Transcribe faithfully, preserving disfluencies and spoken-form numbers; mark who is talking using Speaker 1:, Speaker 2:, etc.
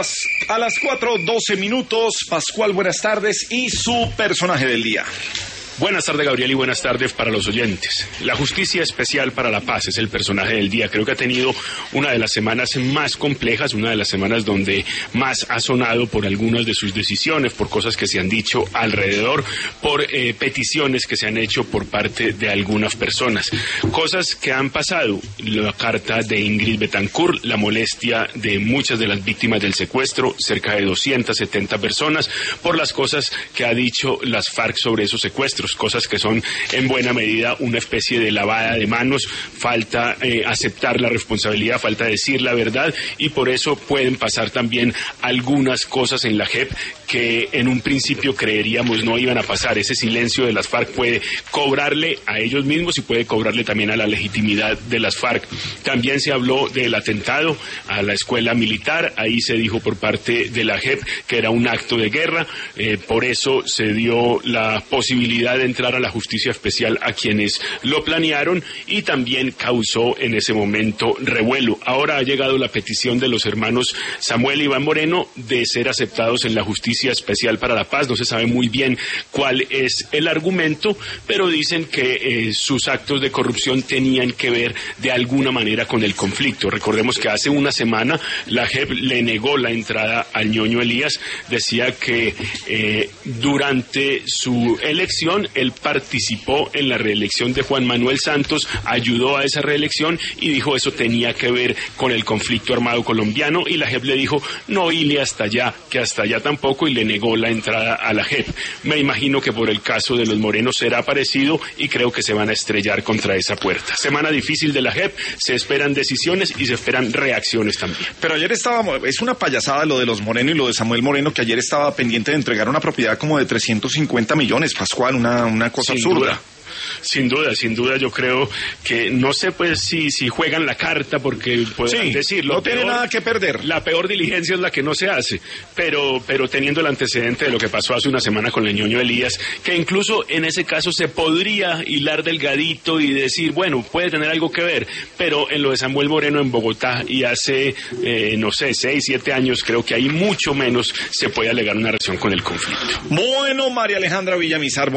Speaker 1: A las cuatro doce minutos, Pascual, buenas tardes y su personaje del día.
Speaker 2: Buenas tardes, Gabriel, y buenas tardes para los oyentes. La Justicia Especial para la Paz es el personaje del día. Creo que ha tenido una de las semanas más complejas, una de las semanas donde más ha sonado por algunas de sus decisiones, por cosas que se han dicho alrededor, por eh, peticiones que se han hecho por parte de algunas personas. Cosas que han pasado, la carta de Ingrid Betancourt, la molestia de muchas de las víctimas del secuestro, cerca de doscientas setenta personas, por las cosas que ha dicho las FARC sobre esos secuestros. Cosas que son en buena medida una especie de lavada de manos, falta eh, aceptar la responsabilidad, falta decir la verdad, y por eso pueden pasar también algunas cosas en la J E P que en un principio creeríamos no iban a pasar. Ese silencio de las FARC puede cobrarle a ellos mismos y puede cobrarle también a la legitimidad de las FARC. También se habló del atentado a la escuela militar, ahí se dijo por parte de la J E P que era un acto de guerra, eh, por eso se dio la posibilidad de entrar a la justicia especial a quienes lo planearon y también causó en ese momento revuelo. Ahora ha llegado la petición de los hermanos Samuel y Iván Moreno de ser aceptados en la justicia especial para la paz. No se sabe muy bien cuál es el argumento, pero dicen que eh, sus actos de corrupción tenían que ver de alguna manera con el conflicto. Recordemos que hace una semana la J E P le negó la entrada al Ñoño Elías, decía que eh, durante su elección él participó en la reelección de Juan Manuel Santos, ayudó a esa reelección y dijo eso tenía que ver con el conflicto armado colombiano, y la J E P le dijo no irle hasta allá, que hasta allá tampoco, y le negó la entrada a la J E P. Me imagino que por el caso de los Morenos será parecido y creo que se van a estrellar contra esa puerta. Semana difícil de la J E P, se esperan decisiones y se esperan reacciones también.
Speaker 1: Pero ayer estaba, es una payasada lo de los Moreno y lo de Samuel Moreno, que ayer estaba pendiente de entregar una propiedad como de trescientos cincuenta millones, Pascual, una, una cosa
Speaker 2: Sin
Speaker 1: absurda.
Speaker 2: Duda. Sin duda, sin duda, yo creo que no sé pues si si juegan la carta porque pueden
Speaker 1: sí,
Speaker 2: decirlo.
Speaker 1: No tiene
Speaker 2: peor,
Speaker 1: nada que perder.
Speaker 2: La peor diligencia es la que no se hace, pero pero teniendo el antecedente de lo que pasó hace una semana con el Ñoño Elías, que incluso en ese caso se podría hilar delgadito y decir, bueno, puede tener algo que ver, pero en lo de Samuel Moreno en Bogotá y hace, eh, no sé, seis, siete años, creo que ahí mucho menos se puede alegar una relación con el conflicto.
Speaker 1: Bueno, María Alejandra Villamizar.